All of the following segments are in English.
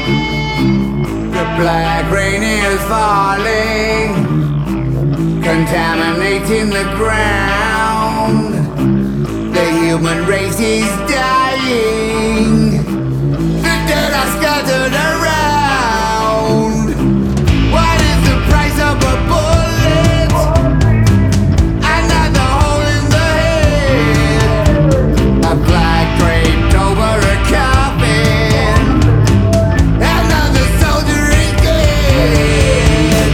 The black rain is falling, contaminating the ground. The human race is dying. The dead are scattered around. What is the price of a bullet? Another hole in the head. A black draped over a coffin. Another soldier is dead.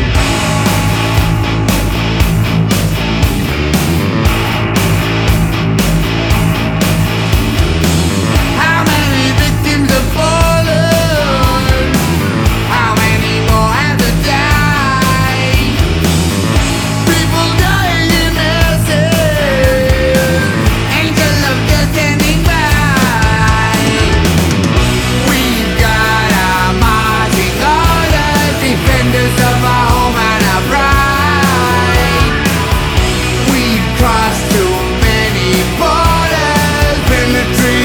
How many victims have fallen? How many more have to die? People dying in masses. Angel of death standing by. We've got our marching orders, defenders of our home and our pride. We've crossed too many borders, military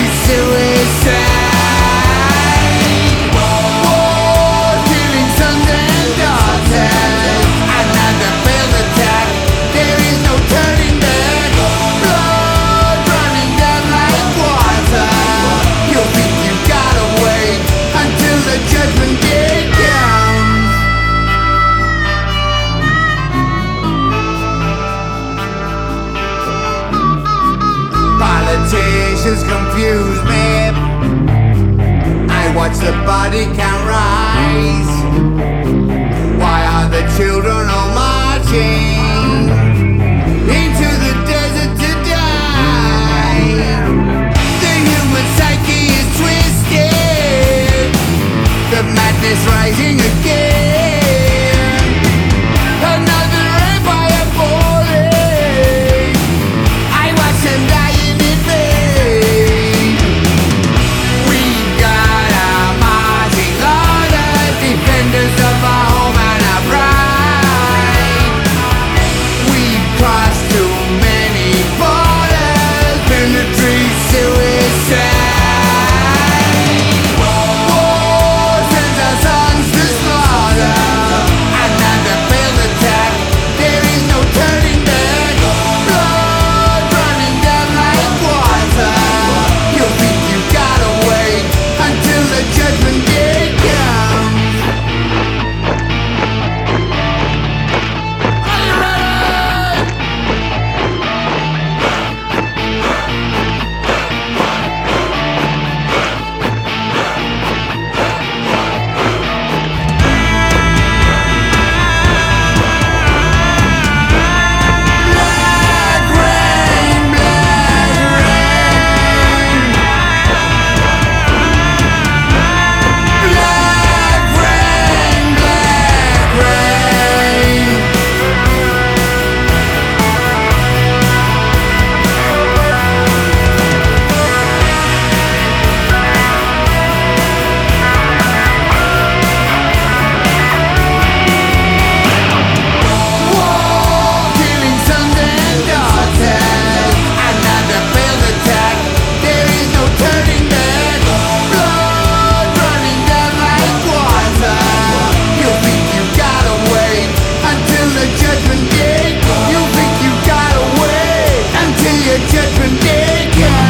suicide. War, killing sons and daughters. Another failed attack, there is no turning back. Blood running down like water. You think you gotta wait until the judgment day comes. Politicians confuse me. I watch the body count rise. Why are the children all marching into the desert to die? The human psyche is twisted. The madness rising again. Another empire falling. I watch them dying in vain. We've got our marching orders, defenders of our home and our pride. We've crossed too many borders, military suicide. War sends our sons to slaughter. Another failed attack, there is no turning back. Blood running down like water. You think you gotta wait until the judgment day comes. Are you ready? Black rain, black rain. Black rain, black rain. War, killing sons and daughters. Another failed attack, there is no turning back. Blood running down like water. You think you gotta wait until the judgment day. You think you gotta wait until your judgment day comes.